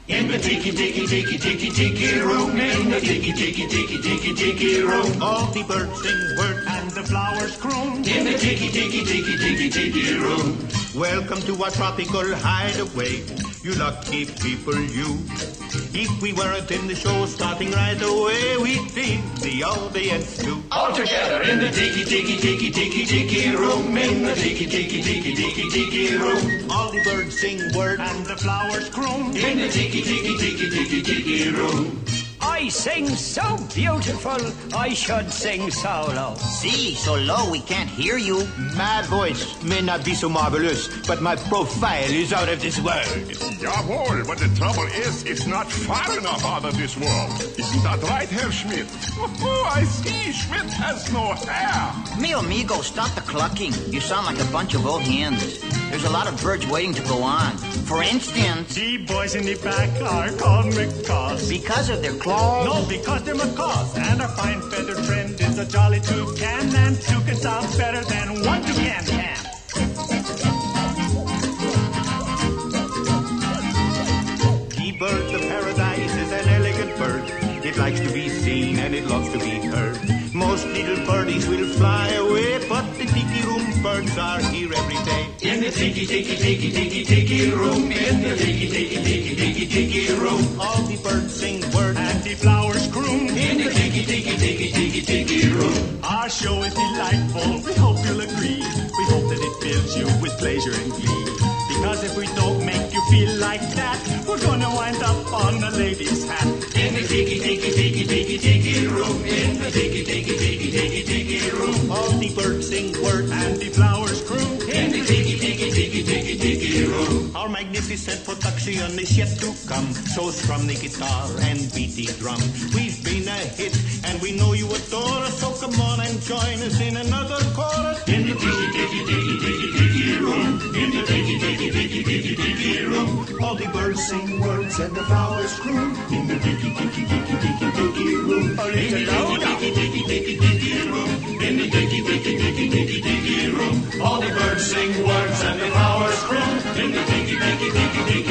In the tiki room, in the tiki room. All the birds sing word and the flowers croon. In the tiki room. Welcome to our tropical hideaway, you lucky people, you. If we weren't in the show starting right away, we'd leave the audience too. All together in the tiki room, in the tiki room. All the birds sing word and the flowers croon. In the tiki room. I sing so beautiful, I should sing so low. See, so low we can't hear you. My voice may not be so marvelous, but my profile is out of this world. Jawohl, but the trouble is, it's not far enough out of this world. Isn't that right, Herr Schmidt? Oh, I see, Schmidt has no hair. Mi amigo, stop the clucking. You sound like a bunch of old hens. There's a lot of birds waiting to go on. For instance... The boys in the back are called macaws. Because of their claws? No, because they're macaws. And our fine feathered friend is a jolly toucan. And two can sound better than one toucan can. The bird of paradise is an elegant bird. It likes to be seen and it loves to be heard. Most little birdies will fly away, but the tiki room birds are here every day. In the tiki room, in the tiki room. All the birds sing word and the flowers croon. In the tiki room. Our show is delightful, we hope you'll agree. We hope that it fills you with pleasure and glee. Because if we don't make you feel like that, we're gonna wind up on a lady's hat. In the tiki room, in the tiki room. All the birds sing word and the flowers croon. In the tiki room. Our magnificent production is yet to come. So strum the guitar and beat the drum. We've been a hit and we know you adore us. So come on and join us in another chorus. In the tiki room, in the tiki room. All the birds sing words and the flowers croon. In the tiki room. A little louder. Tiki room. In the tiki room. All the birds sing words and the flowers croon. In the tiki